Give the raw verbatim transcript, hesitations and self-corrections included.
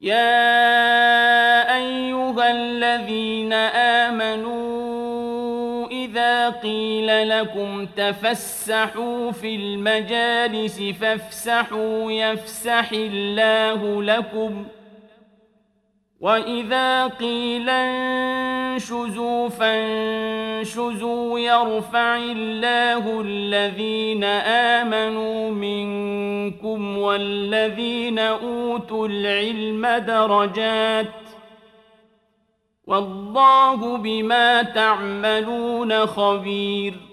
يا أيها الذين آمنوا إذا قيل لكم تفسحوا في المجالس فافسحوا يفسح الله لكم وإذا قيل انشزوا فانشزوا يرفع الله الذين آمنوا منكم والذين أوتوا العلم درجات والله بما تعملون خبير